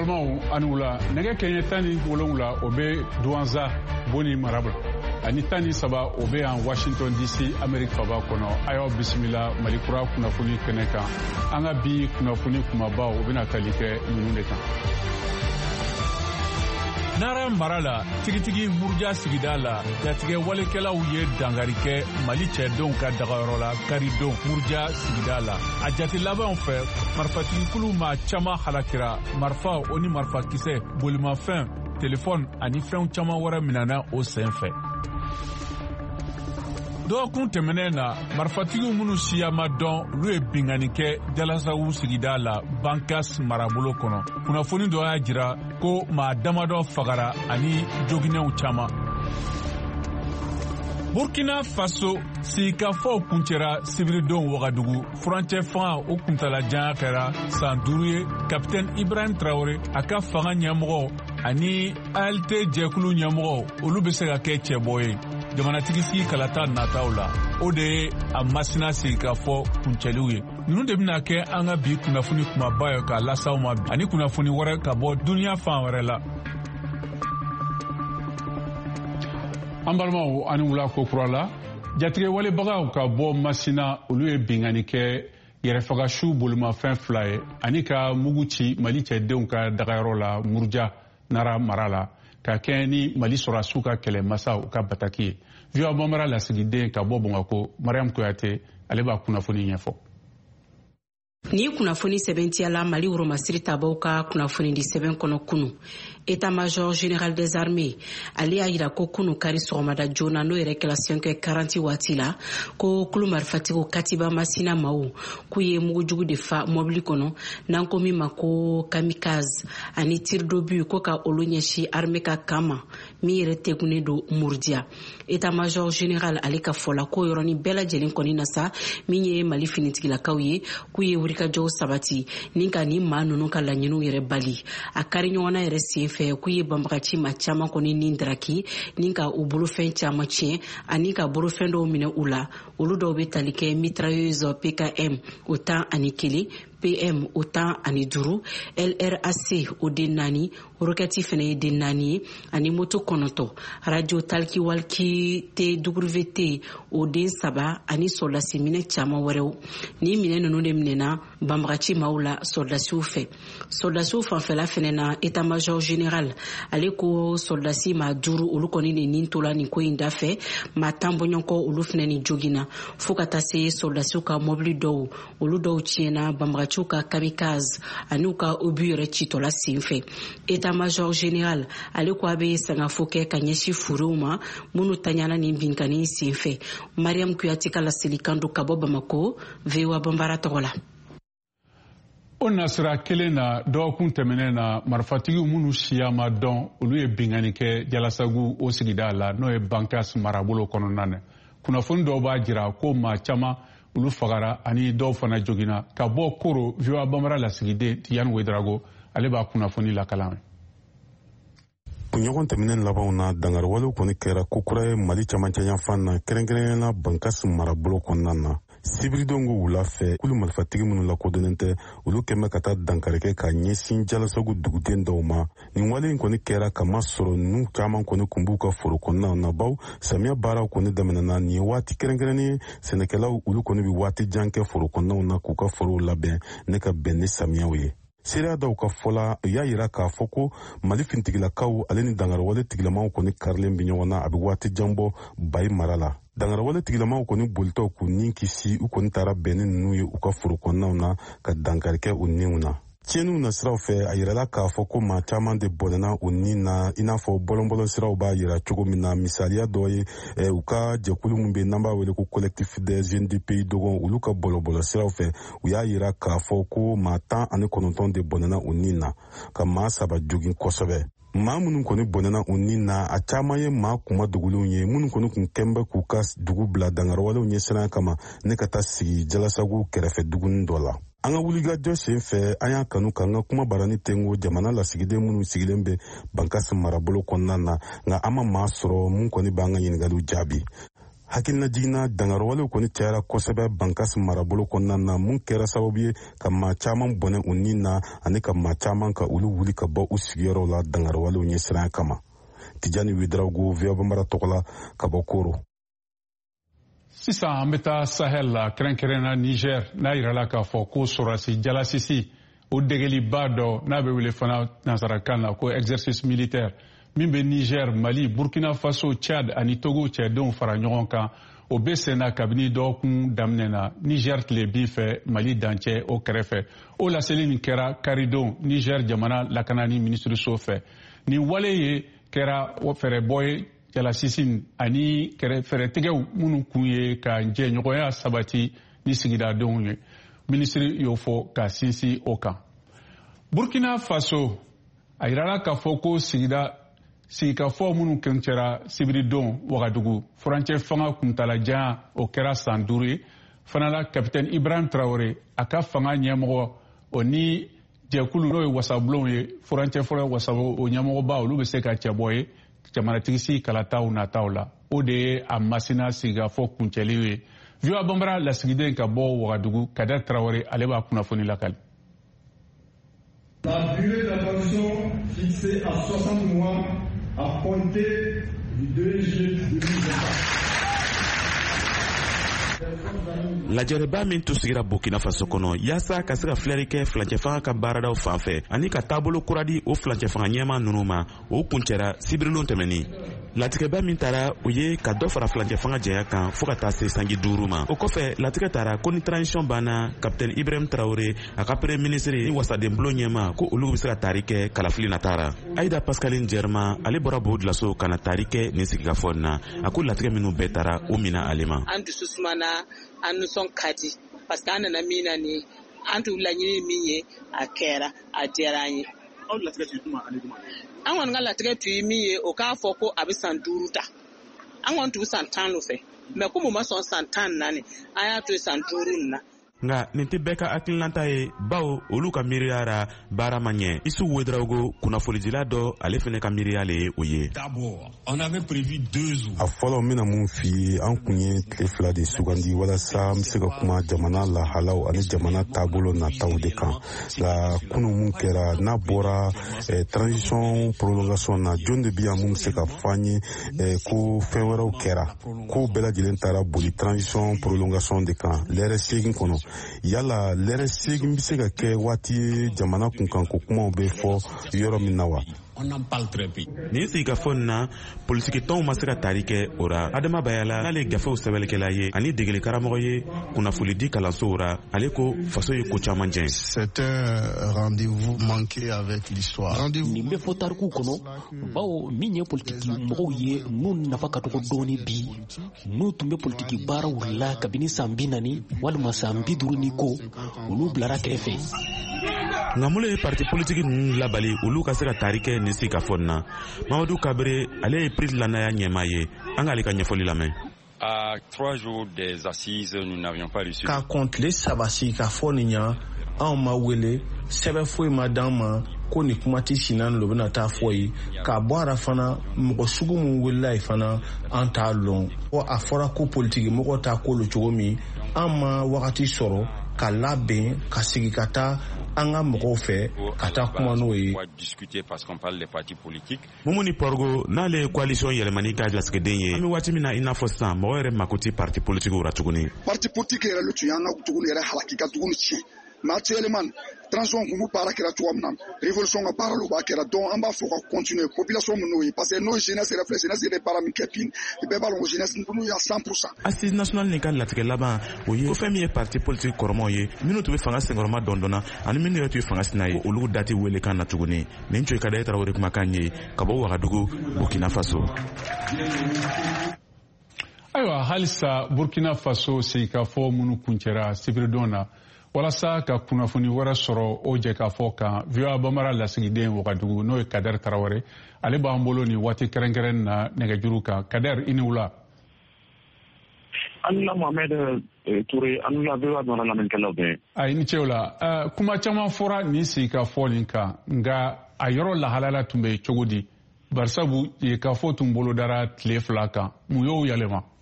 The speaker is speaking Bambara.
balimaw ani wula nɛgɛ kɛɲɛ 17 o bɛ Douentza Boni marabla ani 13 o bɛ yan Washington DC Amérique faba kɔnɔ a y'aw bisimila Mali kura kunnafoni kɛnɛ kan an ka bi kunnafoni kumabaw o bɛna tali kɛ ninnu de kan. Nara mara la tigitigi Murja sigida la jatigɛ walekɛlaw ye dangari kɛ Mali cɛdenw ka dagayɔrɔ la karidon Murja sigida la a jate labanw fɛ marifatigikulu ma caman halakira marifa o ni marifakisɛ bolimafɛn telefɔni ani fɛnw caman wɛrɛ minɛna o sen fɛ. Dɔgɔkun tɛmɛnen na marifatigiw minnu siya ma dɔn olu ye bingani kɛ Jalasagu sigida la Bankas marabolo kɔnɔ. Kunnafoni dɔ y'a jira ko maa damadɔ fagara ani joginɛw caman. Burkina Faso sigikafɔw kuncɛra sibiridon Wagadugu furancɛ fanga o kuntalajanya kɛra san 5 ye Kapitɛni Ibrahim Traoré a ka fanga ɲɛmɔgɔ ani ALT jɛkulu ɲɛmɔgɔ olu bɛ se ka kɛ cɛbɔ ye. Jamanatigi sigi kalata nataw la o de ye a masina sigikafɔ kuncɛliw ye. Ninnu de bɛna kɛ an ka bi kunnafoni kumaba ye k'a lasaw ma ani kunnafoni wɛrɛ ka bɔ duniya fan wɛrɛ la. An balimaw ani wula ko kura la jatigɛ walebagaw ka bɔ Masina olu ye bingani kɛ yɛrɛfagasiw bolimafɛn 2 ye ani ka mugu ci Mali cɛdenw ka dagayɔrɔ la Murja Nara mara la ka kɛ ni Mali sɔrɔdasiw ka kɛlɛmasaw ka bataki ye. VOA Bambara lasigiden ka bɔ Bamakɔ Mariam Kuyate ale b'a kunnafoni ɲɛfɔ. Ni kunnafoni sɛbɛntiyala Mali woromasiri tabaw ka kunnafoni di sɛbɛn kɔnɔ kunu. État-major général des armées ale y'a yira ko kunu kari sɔgɔmada joona n'o yɛrɛ kɛla 5h40 waati la ko kulu marifatigiw Katiba Masina maaw k'u ye mugujugu de fa mɔbili kɔnɔ n'an ko min ma ko kamikaze ani tir d'obus ko ka olu ɲɛsi armée ka kama min yɛrɛ tegunnen do Murdia. État-major général ale ka fɔla ko yɔrɔni bɛɛ lajɛlen kɔni na sa min ye Mali finitigilakaw ye k'u ye wulikajɔw sabati ni ka ni maa ninnu ka laɲiniw yɛrɛ bali a kari ɲɔgɔnna yɛrɛ sen fɛ k'u ye banbagaci ma caman kɔni ni daraki ni ka u bolofɛn caman tiɲɛ ani ka bolofɛn dɔw minɛ u la olu dɔw bɛ tali kɛ mitrailleuse PKM o 11 PM o 15 LRAC o den 4 rokɛti fɛnɛ ye den 4 ye ani moto 9 radio talki walki TWT o den 3 ani soldasi minɛ caman wɛrɛw ni minɛ ninnu de minɛna banbagaci maaw la soldasiw fɛ. Soldasiw fanfɛla fɛnɛ na état-major général ale ko soldasi ma 5 olu kɔni de nin tola nin ko in da fɛ ma 10 bɔɲɔgɔnkɔ olu fɛnɛ ni jogina fo ka taa se soldasiw ka mɔbili dɔw olu dɔw tiɲɛna banbagaciw ka kamikaze ani u ka obus yɛrɛ citɔla sen fɛ. État-major général ale ko a bɛ sangafo kɛ ka ɲɛsi furew ma minnu taɲana ni binkani sen fɛ. Mariam Kuyate ka laselikan do ka bɔ Bamako VOA Bambara tɔgɔ la. O nasira kelen na dɔgɔkun tɛmɛnen na marifatigiw minnu siya ma dɔn olu ye bingani kɛ Jalasagu o sigida la n'o ye Bankas marabolo kɔnɔna na. Kunnafoni dɔw b'a jira ko maa caman olu fagara ani dɔw fana jogina ka bɔ Koro VOA Bambara lasigiden Tiyani Wedrago ale b'a kunnafoni lakalan. Kunɲɔgɔn tɛmɛnen labanw na dangarwalew kɔni kɛra ko kura ye Mali camancɛ yanfan na kɛrɛnkɛrɛnnen na Bankas marabolo kɔnɔna na. Sibiridon ko wula fɛ kulu marifatigi minnu lakodɔnnen tɛ olu kɛmɛ ka taa dankari kɛ ka ɲɛsin Jalasagu duguden dɔw ma. Nin wale in kɔni kɛra kama sɔrɔ ninnu caman kɔni kun b'u ka foro kɔnɔnaw na baw samiya baaraw kɔni daminɛna nin ye waati kɛrɛnkɛrɛnnen sɛnɛkɛlaw olu kɔni bɛ waati jan kɛ foro kɔnɔnaw na k'u ka forow labɛn ne ka bɛn ni samiyaw ye. Seereya dɔw ka fɔla u y'a yira k'a fɔ ko Mali finitigilakaw ale ni dangarwale tigilamaw kɔni karilen bɛ ɲɔgɔn na a bɛ waati jan bɔ Bayi mara la. Dangarwale tigilamaw kɔni bolitɔw k'u nin kisi u kɔni taara bɛn ni ninnu ye u ka foro kɔnɔnaw na ka dankari kɛ u ninw na. Tiɲɛniw na siraw fɛ a yirala k'a fɔ ko maa caman de bɔnɛna u nin na i n'a fɔ bɔlɔnbɔlɔn siraw b'a yira cogo min na misaliya dɔ ye u ka jɛkulu min bɛ n'an b'a wele ko collectif des jeunes du pays Dogon olu ka bɔlɔbɔlɔ siraw fɛ u y'a yira k'a fɔ ko maa 19 de bɔnɛna u nin na ka maa 3 jogin kosɛbɛ. Maa minnu kɔni bɔnɛna u nin na a caman ye maa kuma dogolenw ye minnu kɔni kun kɛnbɛ k'u ka dugu bila dangarwalew ɲɛsiran kama ne ka taa sigi Jalasagu kɛrɛfɛ dugunin dɔ la. An ka wulikajɔ sen fɛ an y'a kanu k'an ka kuma barani tengo jamana lasigiden minnu sigilen bɛ Bankas marabolo kɔnɔna na nka an ma maa sɔrɔ mun kɔni b'an ka ɲininkaliw jaabi. hakilina jigina dangarwale kɔni cayara kosɛbɛ bankasi marabolo kɔnɔna na mun kɛra sababu ye ka maa caman bɔnɛ u ni na ani ka maa caman ka olu wuli ka bɔ u sigiyɔrɔw la dangarwalew ɲɛsiranya kama. Tijani Widraugu, VOA Bambara tɔgɔla ka bɔ Koro. Sisan an bɛ taa Sahel la kɛrɛnkɛrɛnna Niger n'a yirala k'a fɔ ko Sorasi Jalasisi o degeliba dɔ n'a bɛ wele fana nansarakan na ko exercice militaire min bɛ Niger, Mali, Burkina Faso, Tchad ani Togo cɛdenw fara ɲɔgɔn kan o bɛ senna kabini dɔgɔkun daminɛ na Niger tile bin fɛ Mali dancɛ o kɛrɛfɛ. O laseli nin kɛra Karidon, Niger jamana lakanani minisiriso fɛ. Nin wale ye kɛra fɛrɛbɔ ye Jalasisi ani fɛrɛtigɛw minnu kun ye ka jɛɲɔgɔnya sabati ni sigidadenw ye. Minisiri y'o fɔ ka sinsin o kan. Burkina Faso a yirala k'a fɔ ko sigikafɔ minnu kɛra sibiridon Wagadugu furancɛ fanga kuntalajan o kɛra san 5 ye. Fana la Capitaine Ibrahim Traoré a ka fanga ɲɛmɔgɔ o ni jɛkulu n'o ye wasabulonw ye furancɛ fɔlɔ wasabo o ɲɛmɔgɔba olu bɛ se ka cɛbɔ ye jamanatigisi kalataw nataw la. O de ye a masina sigikafɔ kuncɛliw ye. VOA Bambara lasigiden ka bɔ Wagadugu Kader Traoré ale b'a kunnafoni lakali. La durée d'intervention fixée à 60 mois à compter du 2 juillet 2024. Lajɛrɛba min tun sigira Burkina Faso kɔnɔ yaasa ka se ka filɛri kɛ flancɛfanga ka baaradaw fan fɛ ani ka taabolo kura di o flancɛfanga ɲɛma ninnu ma o kuncɛra sibirilon tɛmɛni. Latigɛba min taara o ye ka dɔ fara flancɛfanga jɛya kan fo ka taa se sanji 5 ma. O kɔfɛ latigɛ taara ko ni transition banna Capitaine Ibrahim Traoré a ka premier ministre ni wasadenbulon ɲɛma ko olu bɛ se ka taari kɛ kalafili natara. Aïda Pascaline Germain ale bɔra Bourdilaso ka na taari kɛ nin sigikafɔ na a ko latigɛ minnu bɛɛ taara o mina ale ma. An nisɔn ka di parce que an nana min na ni an t'u laɲini min ye a kɛra a diyara an ye. Aw latigɛ tun juma ani juma? An kɔni ka latigɛ tun ye min ye o k'a fɔ ko a bɛ san 5 ta. An kɔni t'u san 10 nɔfɛ mais comme u ma sɔn san 14 an y'a to san 5 nin na. Nga nin tɛ bɛɛ ka hakilinata ye bawo olu ka miiriyara baara ma ɲɛ. Isu Ouedraogo kunnafolidila dɔ ale fana ka miiriya le ye o ye. A fɔlɔ n bɛna mun f'i ye an kun ye tile 2 de sugandi walasa n bɛ se ka kuma jamana lahalaw ani jamana taabolo nataw de kan. Nka kunun mun kɛra n'a bɔra transition prolongation na jɔn de bɛ yan mun bɛ se ka fɔ an ye ko fɛn wɛrɛw kɛra ko bɛɛ lajɛlen taara boli transition prolongation de kan lɛrɛ 8 kɔnɔ. Yala lɛrɛ 8 bɛ se ka kɛ waati ye jamana kunkan ko kumaw bɛ fɔ yɔrɔ min na wa? Nin sigikafɔ na politiki tɔnw ma se ka taari kɛ o ra. Adama Bayala n'ale gafew sɛbɛnnikɛla ye ani degeli karamɔgɔ ye kunnafolidi kalansow ra ale ko faso ye ko caman jɛn. C'est un rendez-vous manqué avec l'histoire. Nin bɛ fɔ tariku kɔnɔ bawo min ye politiki mɔgɔw ye n'u nafa ka dɔgɔ dɔɔni bi n'u tun bɛ politiki baaraw la kabini san 40 walima san 50 ni ko olu bilara kɛrɛfɛ. Nka mun ye parti politique ninnu labali olu ka se ka taari kɛ nin sigikafɔ na? Mamadou Kabere ale ye prise lanaya ɲɛmaa ye an k'ale ka ɲɛfɔli lamɛn. À 3 jours des assises, nous n'avions pas reçu. Ka kɔntile 3 sigikafɔ nin ɲa anw ma wele sɛbɛn foyi ma d'an ma ko nin kuma tɛ sina lo bɛna taa fɔ ye k'a bɔ ara fana mɔgɔ sugu min welela ye fana an t'a lɔn. A fɔra ko politiki mɔgɔ t'a ko lo cogo min an ma wagati sɔrɔ ka labɛn ka sigi ka taa an ka mɔgɔw fɛ ka taa kuma n'o ye. Mumuni Porgo n'ale ye coalition yɛlɛmani ka lasigiden ye an bɛ waati min na i n'a fɔ sisan mɔgɔ yɛrɛ mako tɛ parti politikiw ra tuguni. Parti politique yɛrɛ lu tun y'an ka tuguni yɛrɛ halaki ka tuguni tiɲɛ mais actuellement transition kun baara kɛra cogo min na révolution ka baara lu b'a kɛra donc an b'a fɔ ka continuer population min n'o ye parce que n'o jeunesse yɛrɛ filɛ jeunesse de baara min kɛ bin bɛɛ b'a dɔn ko jeunesse n'u y'a 100%. Assise nationale nin ka latigɛ laban o ye ko fɛn min ye parti politique kɔrɔmaw ye minnu tun bɛ fanga senkɔrɔma dɔndɔnna ani minnu yɛrɛ tun ye fanga sina ye olu dati wele kan na tuguni. Nin tun ye Kadaye Traoré kumakan ye ka bɔ Wagadugu Burkina Faso. Ayiwa halisa Burkina Faso sigikafɔ minnu kuncɛra sibiridon na walasa ka kunnafoni wɛrɛ sɔrɔ o jɛkafɔ kan VOA Bambara lasigiden Wagadugu n'o ye Kader Traoré ale b'an bolo ni waati kɛrɛnkɛrɛn na nɛgɛjuru kan. Kader i ni wula. Anula Mohamed Touré anula VOA Bambara lamɛnnikɛlaw bɛɛ. Ayi ni ce o la kuma caman fɔra nin sigikafɔ nin kan nka a yɔrɔ lahalala tun bɛ cogo di barisabu sigikafɔ tun bolodara tile 2 kan mun y'o yɛlɛma?